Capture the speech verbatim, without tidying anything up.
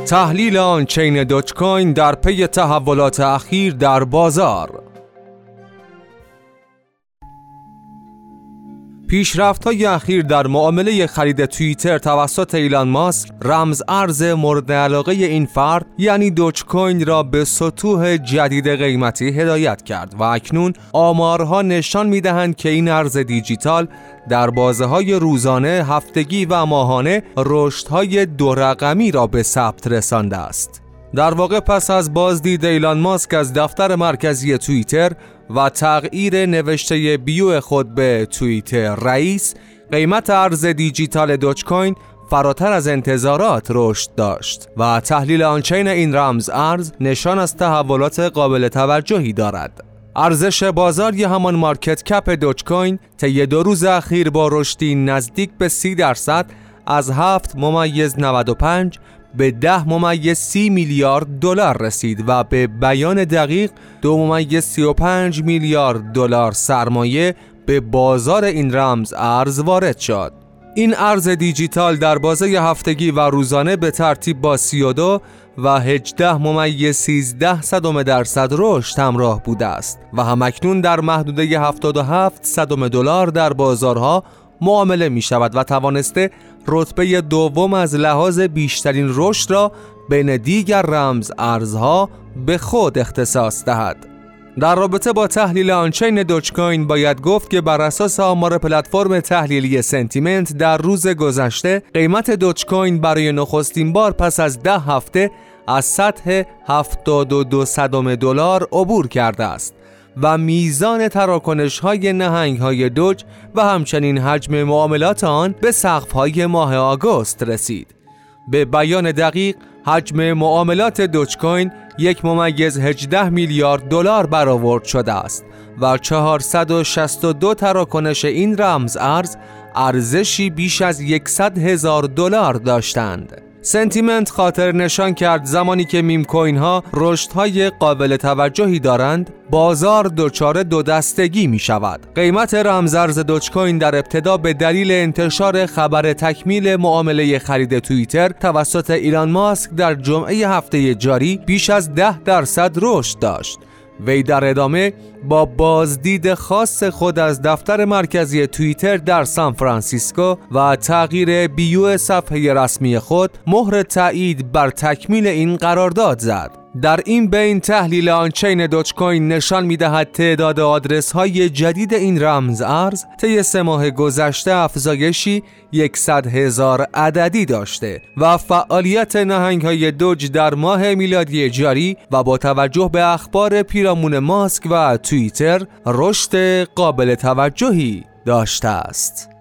تحلیل آنچین دوج کوین در پی تحولات اخیر در بازار. پیشرفت‌های اخیر در معامله خرید توییتر توسط ایلان ماسک رمز ارز مورد علاقه این فرد یعنی دوج کوین را به سطوح جدید قیمتی هدایت کرد و اکنون آمارها نشان می‌دهند که این ارز دیجیتال در بازه‌های روزانه، هفتگی و ماهانه رشدهای دو رقمی را به ثبت رسانده است. در واقع پس از بازدید ایلان ماسک از دفتر مرکزی توییتر و تغییر نوشته بیو خود به توییتر رئیس، قیمت ارز دیجیتال دوج کوین فراتر از انتظارات رشد داشت و تحلیل آنچین این رمز ارز نشان از تحولات قابل توجهی دارد. ارزش بازار یا همان مارکت کپ دوج کوین طی دو روز اخیر با رشدی نزدیک به سی درصد از هفت ممیز نود و پنج به ده ممیز سی میلیارد دلار رسید و به بیان دقیق دو ممیز سی و پنج میلیارد دلار سرمایه به بازار این رمز ارز وارد شد. این ارز دیجیتال در بازه هفتگی و روزانه به ترتیب با سی و دو و هجده ممیز سیزده صدم درصد رشد همراه بوده است و همکنون در محدوده هفتاد و هفت صدم دلار در بازارها معامله می شود و توانسته رتبه دوم از لحاظ بیشترین رشد را بین دیگر رمز ارزها به خود اختصاص دهد. در رابطه با تحلیل آنچین دوج کوین باید گفت که بر اساس آمار پلتفرم تحلیلی سنتیمنت در روز گذشته قیمت دوج کوین برای نخستین بار پس از ده هفته از سطح هفتاد و دو صدم دلار عبور کرده است و میزان تراکنش‌های نهنگ‌های دوج و همچنین حجم معاملات آن به سقف‌های ماه آگوست رسید. به بیان دقیق حجم معاملات دوج کوین یک ممیز هجده میلیارد دلار برآورد شده است و چهارصد و شصت و دو تراکنش این رمز ارز ارزشی بیش از صد هزار دلار داشتند. سنتیمنت خاطر نشان کرد زمانی که میم کوین ها رشدهای قابل توجهی دارند، بازار دچار دو دستگی می شود. قیمت رمز ارز دوج کوین در ابتدا به دلیل انتشار خبر تکمیل معامله خرید توییتر توسط ایلان ماسک در جمعه هفته جاری بیش از ده درصد رشد داشت. وی در ادامه با بازدید خاص خود از دفتر مرکزی توییتر در سان فرانسیسکو و تغییر بیو صفحه رسمی خود مهر تایید بر تکمیل این قرارداد زد. در این بین تحلیل آنچین دوج کوین نشان می‌دهد تعداد آدرس‌های جدید این رمز ارز طی سه ماه گذشته افزایشی صد هزار عددی داشته و فعالیت نهنگ‌های دوج در ماه میلادی جاری و با توجه به اخبار پیرامون ماسک و توییتر رشد قابل توجهی داشته است.